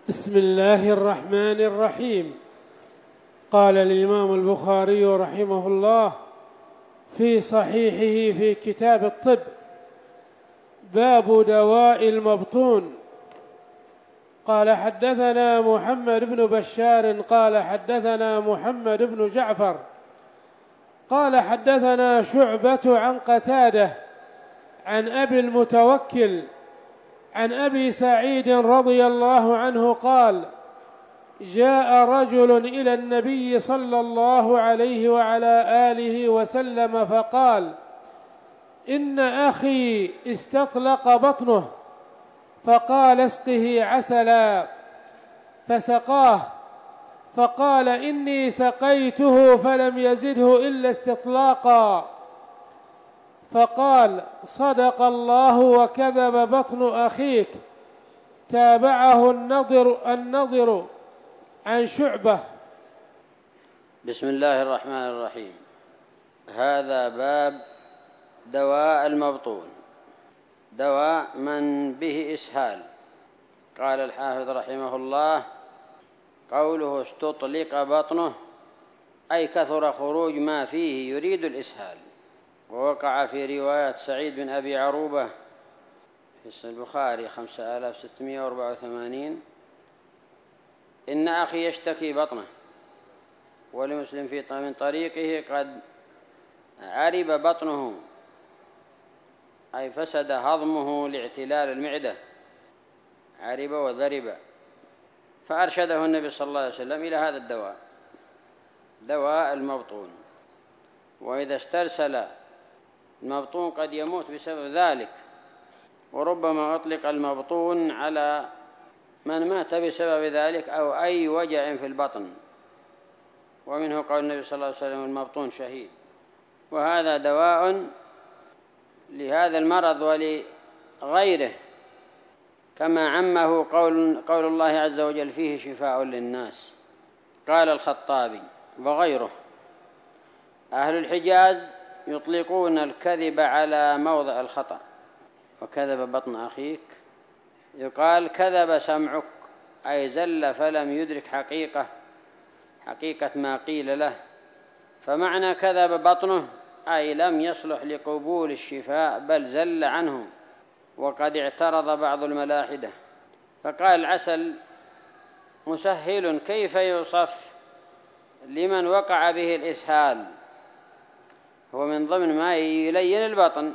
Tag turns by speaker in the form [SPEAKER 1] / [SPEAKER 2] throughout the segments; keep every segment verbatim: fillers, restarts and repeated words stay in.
[SPEAKER 1] بسم الله الرحمن الرحيم. قال الإمام البخاري رحمه الله في صحيحه في كتاب الطب: باب دواء المبطون. قال حدثنا محمد بن بشار قال حدثنا محمد بن جعفر قال حدثنا شعبة عن قتادة عن أبي المتوكل عن أبي سعيد رضي الله عنه قال: جاء رجل إلى النبي صلى الله عليه وعلى آله وسلم فقال: إن أخي استطلق بطنه، فقال: اسقه عسلا، فسقاه، فقال: إني سقيته فلم يزده إلا استطلاقا. فقال: صدق الله وكذب بطن أخيك. تابعه النضر النضر عن شعبة.
[SPEAKER 2] بسم الله الرحمن الرحيم. هذا باب دواء المبطون، دواء من به إسهال. قال الحافظ رحمه الله: قوله استطلق بطنه أي كثر خروج ما فيه يريد الإسهال. ووقع في رواية سعيد بن أبي عروبة في البخاري خمسة آلاف وستمائة وأربعة وثمانين: إن أخي يشتكي بطنه. ولمسلم في من طريقه: قد عرب بطنه أي فسد هضمه لاعتلال المعدة، عرب وذرب. فأرشده النبي صلى الله عليه وسلم إلى هذا الدواء، دواء المبطون. وإذا استرسل المبطون قد يموت بسبب ذلك، وربما أطلق المبطون على من مات بسبب ذلك أو أي وجع في البطن، ومنه قول النبي صلى الله عليه وسلم: المبطون شهيد. وهذا دواء لهذا المرض ولغيره، كما عمه قول, قول الله عز وجل: فيه شفاء للناس. قال الخطابي وغيره: أهل الحجاز يطلقون الكذب على موضع الخطأ. وكذب بطن أخيك يقال: كذب سمعك، أي زل فلم يدرك حقيقة حقيقة ما قيل له. فمعنى كذب بطنه أي لم يصلح لقبول الشفاء بل زل عنه. وقد اعترض بعض الملاحدة فقال: العسل مسهل، كيف يوصف لمن وقع به الإسهال؟ هو من ضمن ما يلين البطن.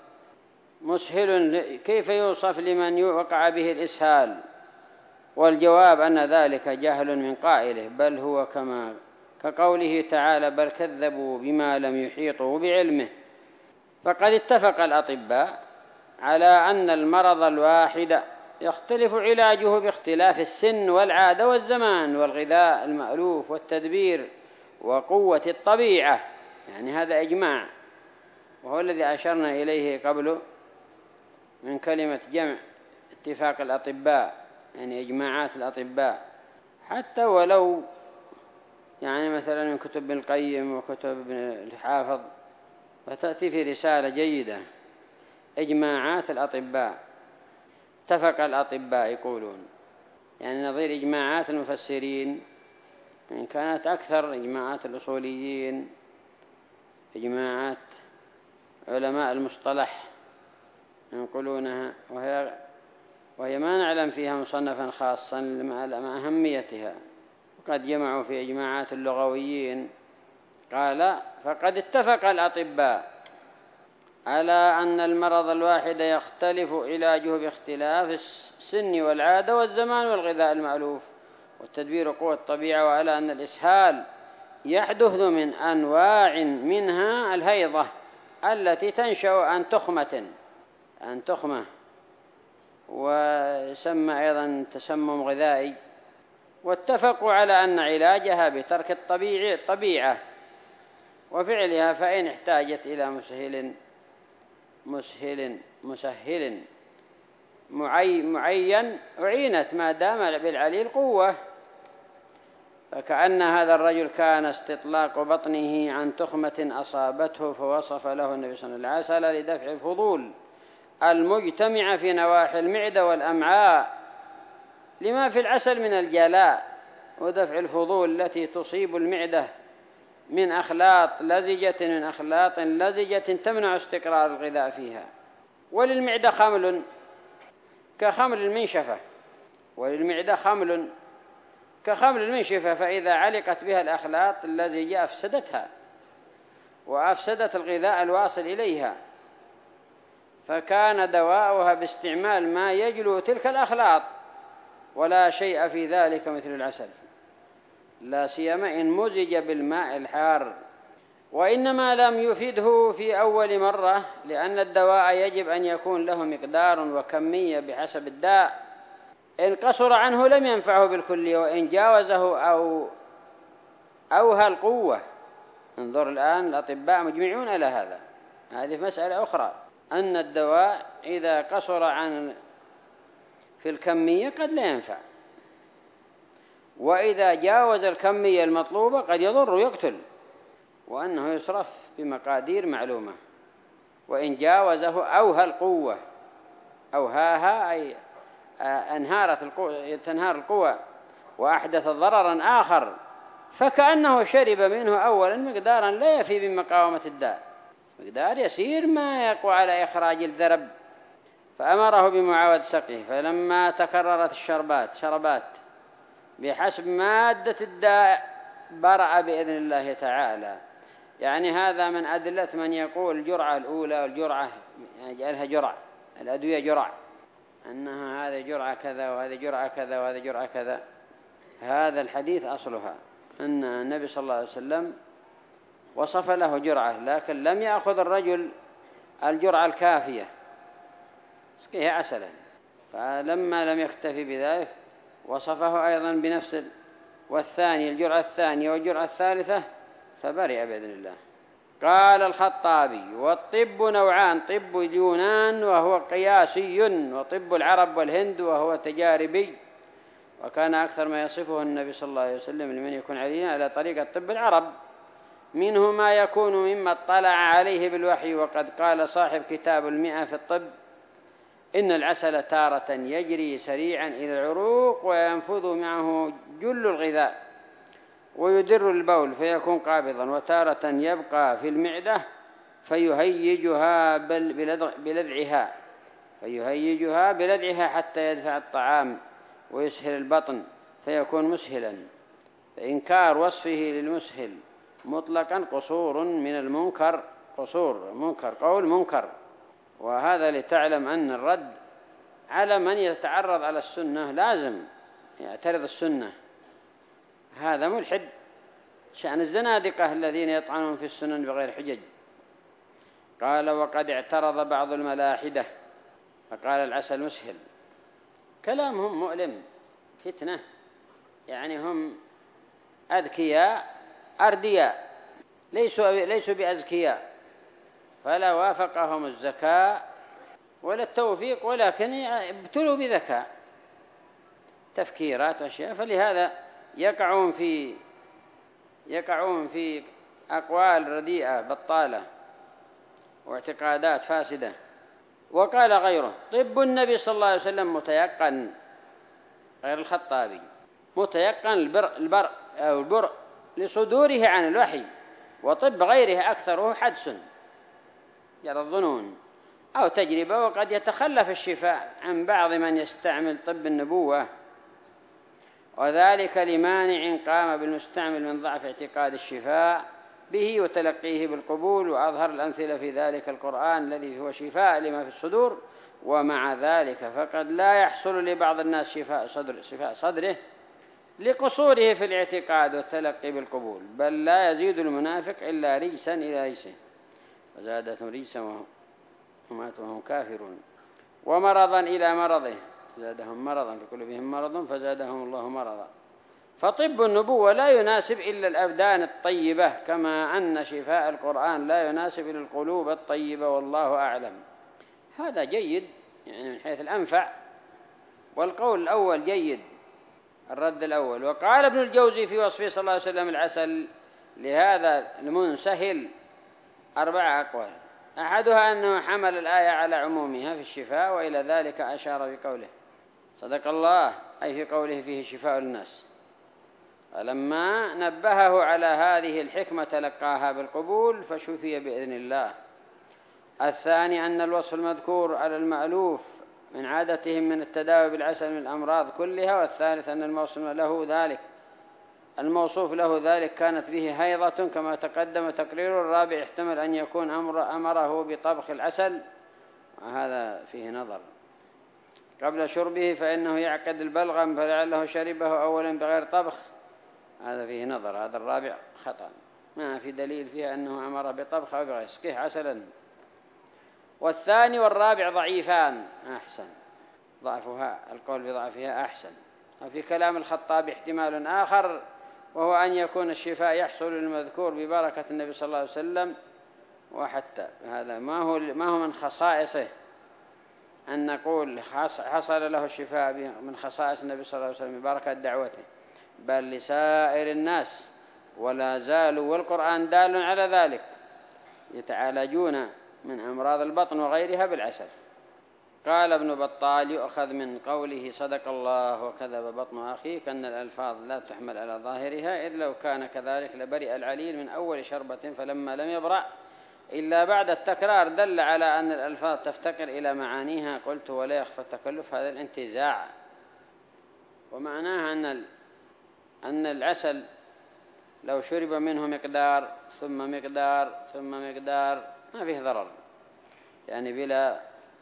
[SPEAKER 2] مسهل كيف يوصف لمن وقع به الإسهال؟ والجواب أن ذلك جهل من قائله، بل هو كما كقوله تعالى: بل كذبوا بما لم يحيطوا بعلمه. فقد اتفق الأطباء على أن المرض الواحد يختلف علاجه باختلاف السن والعادة والزمان والغذاء المألوف والتدبير وقوة الطبيعة، يعني هذا إجماع، وهو الذي أشرنا إليه قبل من كلمة جمع اتفاق الأطباء، يعني إجماعات الأطباء. حتى ولو يعني مثلا من كتب ابن القيم وكتب ابن الحافظ، فتأتي في رسالة جيدة: إجماعات الأطباء. اتفق الأطباء يقولون، يعني نظير إجماعات المفسرين، إن كانت أكثر إجماعات الأصوليين، إجماعات علماء المصطلح ينقلونها، وهي, وهي ما نعلم فيها مصنفا خاصا مع أهميتها. وقد جمعوا في إجماعات اللغويين. قال: فقد اتفق الأطباء على أن المرض الواحد يختلف علاجه باختلاف السن والعادة والزمان والغذاء المألوف والتدبير وقوة الطبيعة، وعلى أن الإسهال يحدث من أنواع منها الهيضة التي تنشأ عن تخمة عن تخمة ويسمى أيضا تسمم غذائي. واتفقوا على أن علاجها بترك الطبيعي الطبيعة وفعلها، فإن احتاجت إلى مسهل مسهل مسهل معين أعينت ما دام بالعليل قوة. فكأن هذا الرجل كان استطلاق بطنه عن تخمة أصابته، فوصف له النبي صلى الله عليه وسلم العسل لدفع الفضول المجتمع في نواحي المعدة والأمعاء لما في العسل من الجلاء ودفع الفضول التي تصيب المعدة من أخلاط لزجة من أخلاط لزجة تمنع استقرار الغذاء فيها. وللمعدة خمل كخمل المنشفة وللمعدة خمل كخمل المنشفة فإذا علقت بها الأخلاط اللزجة أفسدتها وأفسدت الغذاء الواصل إليها، فكان دواؤها باستعمال ما يجلو تلك الأخلاط، ولا شيء في ذلك مثل العسل، لا سيما إن مزج بالماء الحار. وإنما لم يفيده في أول مرة لأن الدواء يجب أن يكون له مقدار وكمية بحسب الداء، إن قصر عنه لم ينفعه بالكلية، وإن جاوزه أو أوهى القوة. انظر الآن الأطباء مجمعون على هذا. هذه مسألة أخرى، أن الدواء إذا قصر عن في الكمية قد لا ينفع، وإذا جاوز الكمية المطلوبة قد يضر ويقتل، وأنه يصرف بمقادير معلومة. وإن جاوزه أوهى القوة، أوهاها أي أنهارت القوة، تنهار القوة وأحدث ضررا آخر، فكأنه شرب منه أولا مقدارا لا يفي بمقاومة الداء، مقدار يسير ما يقوى على إخراج الذرب، فأمره بمعاود سقيه. فلما تكررت الشربات شربات بحسب مادة الداء برأ بإذن الله تعالى. يعني هذا من أدلة من يقول الجرعة الأولى والجرعة يعني جعلها جرعة، الأدوية جرعة، أنها هذه جرعة كذا وهذه جرعة كذا وهذه جرعة كذا. هذا الحديث أصلها أن النبي صلى الله عليه وسلم وصف له جرعة، لكن لم يأخذ الرجل الجرعة الكافية، سقيه عسلا، فلما لم يكتفي بذلك وصفه أيضا بنفس والثاني الجرعة الثانية والجرعة الثالثة فبرئ بإذن الله. قال الخطابي: والطب نوعان، طب اليونان وهو قياسي، وطب العرب والهند وهو تجاربي. وكان أكثر ما يصفه النبي صلى الله عليه وسلم لمن يكون علينا على طريقة طب العرب، منه ما يكون مما اطلع عليه بالوحي. وقد قال صاحب كتاب المئة في الطب: إن العسل تارة يجري سريعا إلى العروق وينفذ معه جل الغذاء ويدر البول فيكون قابضا، وتارة يبقى في المعدة فيهيجها بلدعها فيهيجها بلدعها حتى يدفع الطعام ويسهل البطن فيكون مسهلا. فإنكار وصفه للمسهل مطلقا قصور من المنكر، قصور منكر، قول منكر. وهذا لتعلم أن الرد على من يتعرض على السنة لازم يعترض السنة، هذا ملحد، شأن الزنادقة الذين يطعنون في السنن بغير حجج. قال: وقد اعترض بعض الملاحدة فقال العسل مسهل. كلامهم مؤلم، فتنة، يعني هم أذكياء أردياء، ليسوا ليسوا بأذكياء، فلا وافقهم الذكاء ولا التوفيق، ولكن ابتلوا بذكاء، تفكيرات وأشياء، فلهذا يقعون في يقعون في أقوال رديئة بطالة واعتقادات فاسدة. وقال غيره: طب النبي صلى الله عليه وسلم متيقن، غير الخطابي، متيقن البر, البر أو البر لصدوره عن الوحي، وطب غيره أكثره حدس جرى الظنون أو تجربة، وقد يتخلف الشفاء عن بعض من يستعمل طب النبوة، وذلك لمانع قام بالمستعمل من ضعف اعتقاد الشفاء به وتلقيه بالقبول. وأظهر الأمثلة في ذلك القرآن الذي هو شفاء لما في الصدور. ومع ذلك فقد لا يحصل لبعض الناس شفاء صدر شفاء صدره لقصوره في الاعتقاد والتلقي بالقبول، بل لا يزيد المنافق إلا رجسا إلى رجسه، وزادتهم رجسا وماتوا وهم كافرون، ومرضا إلى مرضه، زادهم مرضا في قلوبهم مرض فزادهم الله مرضا. فطب النبوة لا يناسب إلا الأبدان الطيبة، كما أن شفاء القرآن لا يناسب إلا القلوب الطيبة، والله أعلم. هذا جيد يعني من حيث الأنفع، والقول الأول جيد، الرد الأول. وقال ابن الجوزي في وصفه صلى الله عليه وسلم العسل لهذا المنسهل أربع أقوال: أحدها أنه حمل الآية على عمومها في الشفاء، وإلى ذلك أشار بقوله: صدق الله أي في قوله فيه شفاء للناس. فلما نبهه على هذه الحكمة تلقاها بالقبول فشفي بإذن الله. الثاني أن الوصف المذكور على المألوف من عادتهم من التداوي بالعسل من الأمراض كلها. والثالث أن الموصوف له ذلك الموصوف له ذلك كانت به هيضة كما تقدم تقرير. الرابع احتمل أن يكون أمر أمره بطبخ العسل، وهذا فيه نظر، قبل شربه فإنه يعقد البلغم فلعله شربه أولا بغير طبخ، هذا فيه نظر. هذا الرابع خطأ، ما في دليل فيها أنه أمره بطبخ أو بغير سقيه عسلا. والثاني والرابع ضعيفان أحسن، ضعفها القول بضعفها أحسن. وفي كلام الخطاب احتمال آخر وهو أن يكون الشفاء يحصل للمذكور ببركة النبي صلى الله عليه وسلم. وحتى هذا ما هو ما هو من خصائصه أن نقول حصل له الشفاء من خصائص النبي صلى الله عليه وسلم ببركة دعوته، بل لسائر الناس ولا زالوا، والقرآن دال على ذلك، يتعالجون من أمراض البطن وغيرها بالعسل. قال ابن بطال يؤخذ من قوله صدق الله وكذب بطن أخيك أن الألفاظ لا تحمل على ظاهرها، إذ لو كان كذلك لبرئ العليل من أول شربة، فلما لم يبرأ إلا بعد التكرار دل على أن الألفاظ تفتقر إلى معانيها. قلت ولا يخفى التكلف هذا الانتزاع، ومعناها أن أن العسل لو شرب منه مقدار ثم مقدار ثم مقدار ما فيه ضرر، يعني بلا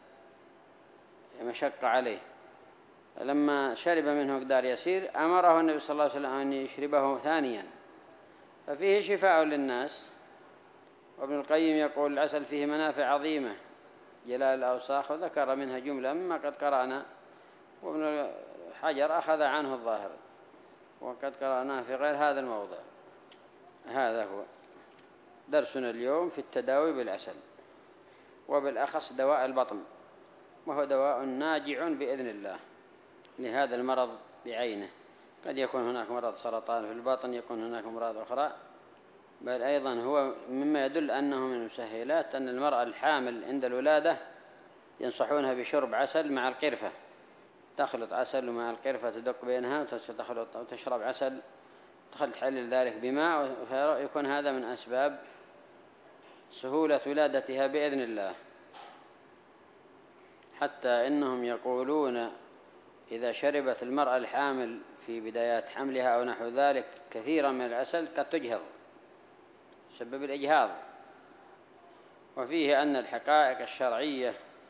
[SPEAKER 2] مشقة عليه. لما شرب منه مقدار يسير أمره النبي صلى الله عليه وسلم أن يشربه ثانيا، ففيه شفاء للناس. وابن القيم يقول العسل فيه منافع عظيمة جلال الأوساخ، وذكر منها جملة مما قد قرأنا، وابن حجر أخذ عنه الظاهر وقد قرأناه في غير هذا الموضع. هذا هو درسنا اليوم في التداوي بالعسل، وبالأخص دواء البطن، وهو دواء ناجع بإذن الله لهذا المرض بعينه. قد يكون هناك مرض سرطان في البطن، يكون هناك أمراض أخرى، بل أيضا هو مما يدل أنه من المسهلات أن المرأة الحامل عند الولادة ينصحونها بشرب عسل مع القرفة، تخلط عسل ومع القرفة تدق بينها وتخلط وتشرب عسل، تحلل ذلك بماء، فيكون هذا من أسباب سهولة ولادتها بإذن الله. حتى إنهم يقولون إذا شربت المرأة الحامل في بدايات حملها أو نحو ذلك كثيرا من العسل قد تجهض، سبب الإجهاض. وفيه أن الحقائق الشرعية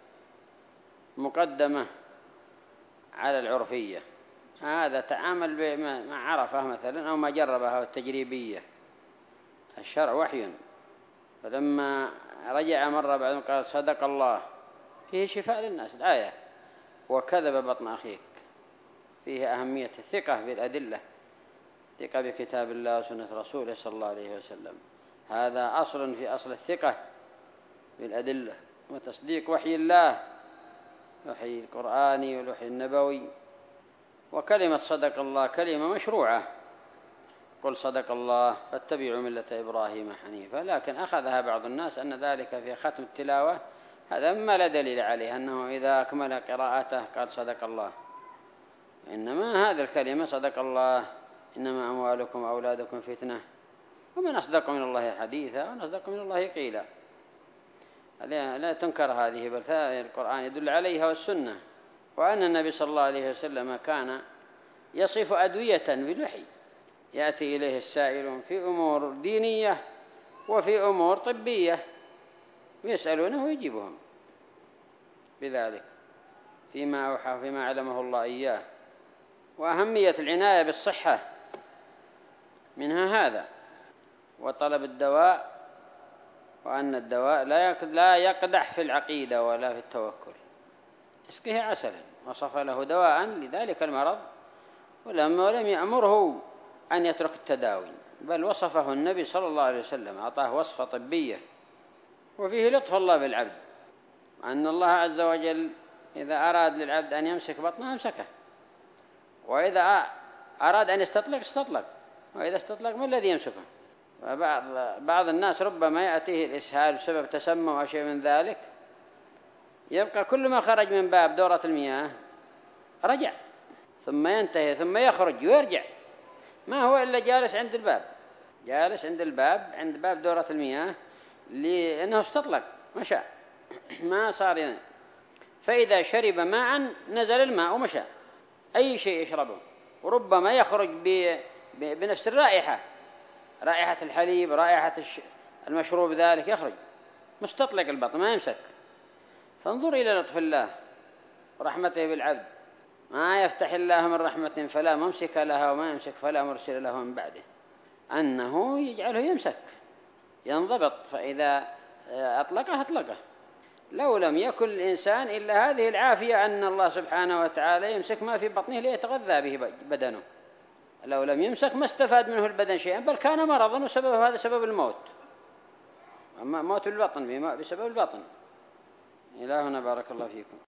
[SPEAKER 2] مقدمة على العرفية، هذا تعامل بما عرفه مثلا أو ما جربه أو التجريبية. الشرع وحي، فلما رجع مرة بعد قال صدق الله فيه شفاء للناس الآية، وكذب بطن أخيك فيه أهمية الثقة بالأدلة، ثقة بكتاب الله وسنة رسوله صلى الله عليه وسلم. هذا أصل في أصل الثقة بالأدلة وتصديق وحي الله، وحي القرآني والوحي النبوي. وكلمة صدق الله كلمة مشروعة، قل صدق الله فاتبعوا ملة إبراهيم حنيفا، لكن أخذها بعض الناس أن ذلك في ختم التلاوة، هذا ما لا دليل عليه أنه إذا أكمل قراءته قال صدق الله، إنما هذه الكلمة صدق الله إنما أموالكم وأولادكم فتنة ومن أصدق من الله حديثا ومن أصدق من الله قيلا. لا تنكر هذه، بل القرآن يدل عليها والسنة. وأن النبي صلى الله عليه وسلم كان يصف أدوية بالوحي، يأتي إليه السائلون في أمور دينية وفي أمور طبية ويسألونه ويجيبهم بذلك فيما أوحى فيما علمه الله إياه. وأهمية العناية بالصحة منها هذا، وطلب الدواء، وأن الدواء لا يقدح في العقيدة ولا في التوكل. اسقه عسلا، وصف له دواء لذلك المرض، ولم يأمره أن يترك التداوي، بل وصفه النبي صلى الله عليه وسلم، أعطاه وصفة طبية. وفيه لطف الله بالعبد، أن الله عز وجل إذا أراد للعبد أن يمسك بطنه أمسكه، وإذا أراد أن يستطلق استطلق، وإذا استطلق ما الذي يمسكه؟ وبعض بعض الناس ربما يأتيه الإسهال بسبب تسمم أو شيء من ذلك، يبقى كل ما خرج من باب دورة المياه رجع، ثم ينتهي ثم يخرج ويرجع، ما هو إلا جالس عند الباب، جالس عند الباب عند باب دورة المياه لأنه استطلق مشى ما صار يعني. فإذا شرب ماء نزل الماء ومشى، أي شيء يشربه، وربما يخرج بنفس الرائحة، رائحة الحليب، رائحة المشروب ذلك، يخرج مستطلق البطن ما يمسك. فانظر إلى لطف الله ورحمته بالعبد، ما يفتح الله من رحمة فلا ممسك لها وما يمسك فلا مرسل له من بعده، أنه يجعله يمسك ينضبط، فإذا أطلقه أطلقه. لو لم يكن الإنسان إلا هذه العافية أن الله سبحانه وتعالى يمسك ما في بطنه ليتغذى به بدنه، لو لم يمسك ما استفاد منه البدن شيئا، بل كان مرضا وسبب هذا سبب الموت، أما موت البطن بسبب البطن. إلهنا بارك الله فيكم.